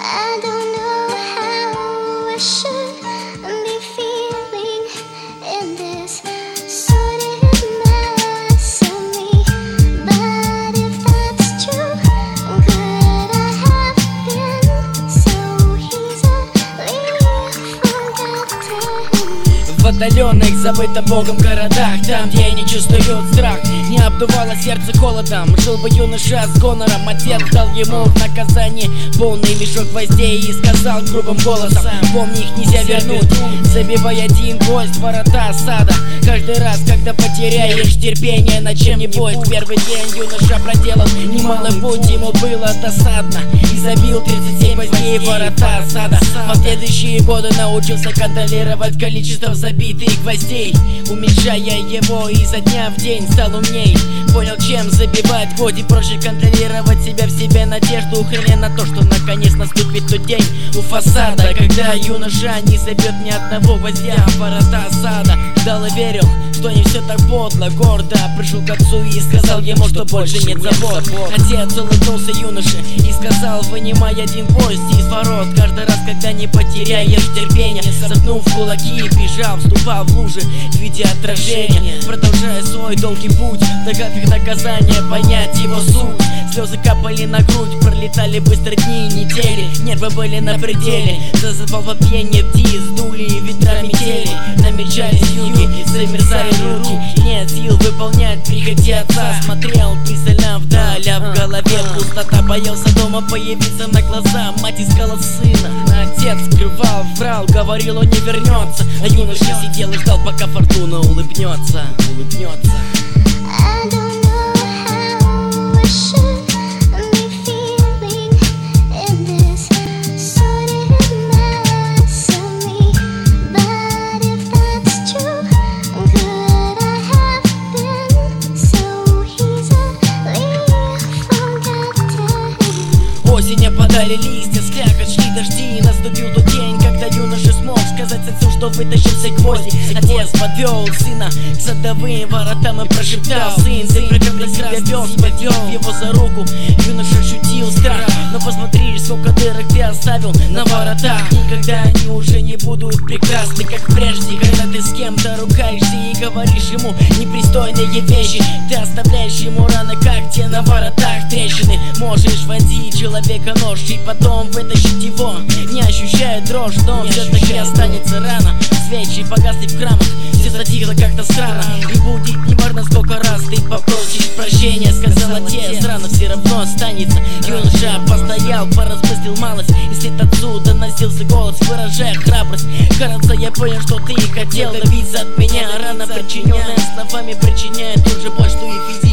I don't know how I should be feeling in this sordid mess of me. But if that's true, could I have been so easily forgotten? В отдаленных, забытым Богом городах, там, где не чувствуют страх, не обдувало сердце холодом, жил бы юноша с гонором. Отец дал ему в наказание полный мешок гвоздей и сказал грубым голосом: помни, их нельзя вернуть. Забивай один гвоздь в ворота сада. Каждый раз, когда потеряешь терпение на чем-нибудь. Первый день юноша проделал немалый путь, ему было досадно, и забил 37 гвоздей в ворота сада. В последующие годы научился контролировать количество забитых гвоздей, уменьшая его изо дня в день, стал умней. Понял, чем забивать гвозди, проще контролировать себя в себе. Надежду хранили на то, что наконец наступит тот день у фасада, когда юноша не забьет ни одного гвоздя в ворота сада. Ждал и верил, что не все так подло. Гордо пришел к отцу и сказал ему, что больше нет забот. Отец улыбнулся юноше и сказал: вынимай один гвоздь из ворот. Каждый раз, когда не потеряешь терпение, сомкнув кулаки, бежал, вступал в лужи в виде отражения, продолжая свой долгий путь в догадках наказания, понять его суть. Слезы капали на грудь, пролетали быстро дни, недели, нервы были на пределе. Засыпал в опьянении, птиц дули ветра метели, намечались юги, замерзали руки. Нет сил выполнять прихоти отца. Смотрел пристально вдаль, а в голове пустота. Боялся дома появиться на глаза, мать искала сына. Отец скрывал, врал, говорил, он не вернется, а юноша сидел и ждал, пока фортуна улыбнется. I don't know how I should be feeling in this sordid mess of me. But if that's true, could I have been so easily forgotten? Осень опадали листья, слякоть, шли дожди, и наступил тот день, когда юноша смог сказать отцу, что вытащил все гвозди. Отец подвел сына к садовым воротам и прошептал: сын, ты прекрасно себя вез. Повел его за руку, юноша ощутил страх. Но посмотри, сколько дырок ты оставил на воротах. Никогда они уже не будут прекрасны, как прежде. Когда ты с кем-то ругаешься и говоришь ему непристойные вещи, ты оставляешь ему раны, как те на воротах трещины. Можешь вонзить человека нож и потом вытащить его, не ощущая дрожь, но все-таки останется рана. Свечи погасли в крамах, все затихло как-то странно. И будет неважно, сколько раз ты попросишь прощения, сказал отец, рана все равно останется. Юноша постоял, поразмыслил малость, и след отцу доносился голос, выражая храбрость. Кажется, я понял, что ты хотел добиться от меня. Рана, причиненная словами, причиняет тут же боль, что и физически.